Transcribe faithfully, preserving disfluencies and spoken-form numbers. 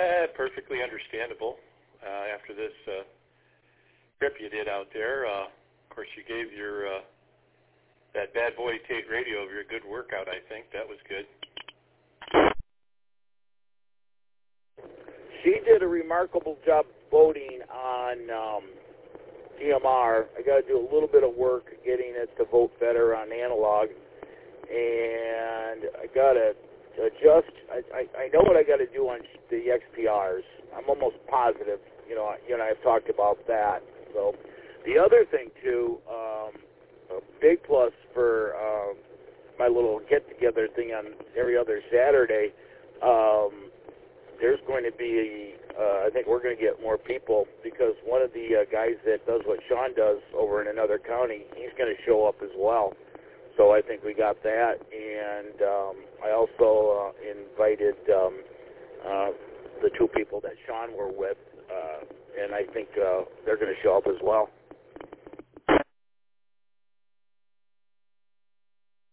Uh, perfectly understandable. Uh, after this uh, trip you did out there, uh, of course you gave your uh, that bad boy Tate radio over your good workout. I think that was good. She did a remarkable job voting on um, D M R. I got to do a little bit of work getting it to vote better on analog, and I got to adjust. I, I, I know what I got to do on the X P Rs. I'm almost positive. You know, you and I have talked about that. So the other thing too, um, a big plus for um, my little get-together thing on every other Saturday. Um, There's going to be, uh, I think we're going to get more people because one of the uh, guys that does what Sean does over in another county, he's going to show up as well. So I think we got that. And um, I also uh, invited um, uh, the two people that Sean were with, uh, and I think uh, they're going to show up as well.